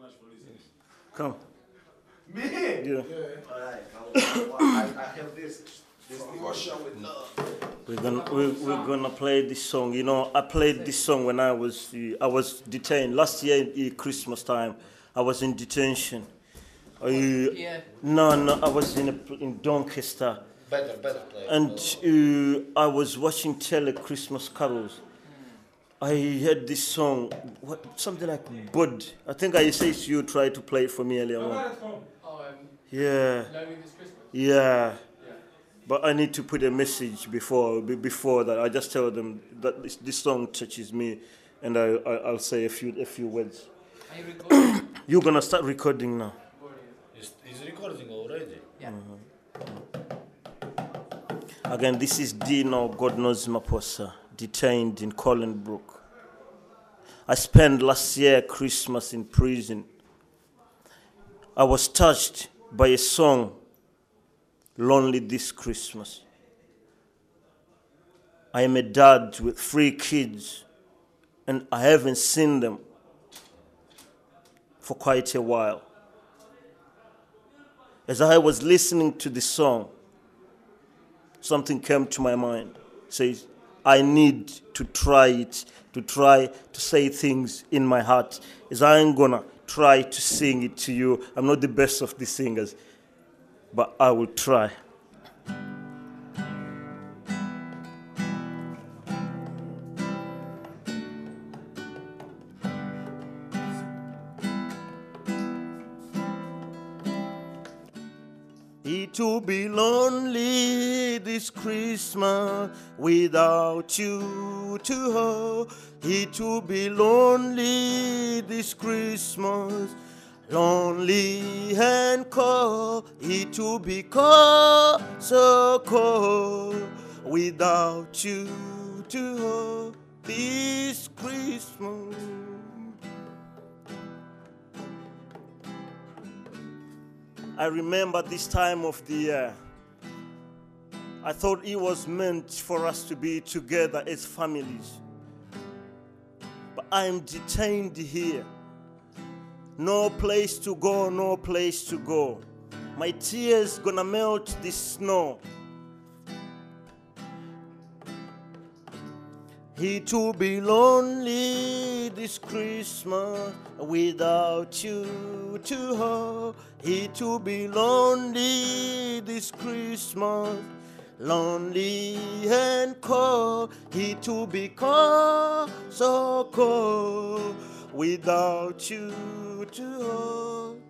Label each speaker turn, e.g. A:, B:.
A: much for listening.
B: Come.
A: Me?
B: Yeah.
C: Alright, I have this devotion with love.
B: We're gonna play this song. You know, I played this song when I was detained last year Christmas time. I was in detention.
D: Yeah.
B: No, I was in Doncaster,
C: Better play.
B: and I was watching Christmas carols. I heard this song, something like Bud. I think I said you tried to play it for me earlier on. Yeah.
D: Lonely this Christmas.
B: Yeah. But I need to put a message before that. I just tell them that this song touches me, and I'll say a few words.
D: Are you recording?
B: You're gonna start recording now.
C: Is recording already?
D: Yeah.
B: Again, this is Dino God knows Maposa, detained in Collinbrook. I spent last year Christmas in prison. I was touched by a song, Lonely This Christmas. I am a dad with 3 kids, and I haven't seen them for quite a while. As I was listening to the song, something came to my mind. It says, I need to try to say things in my heart. As I am gonna try to sing it to you. I'm not the best of the singers, but I will try. It will be lonely this Christmas without you to hold. It will be lonely this Christmas, lonely and cold. It will be cold, so cold, without you to hold this Christmas. I remember this time of the year. I thought it was meant for us to be together as families. But I'm detained here. No place to go, no place to go. My tears gonna melt the snow. It will be lonely this Christmas without you to hold. It will be lonely this Christmas, lonely and cold. It will be cold, so cold, without you to hold.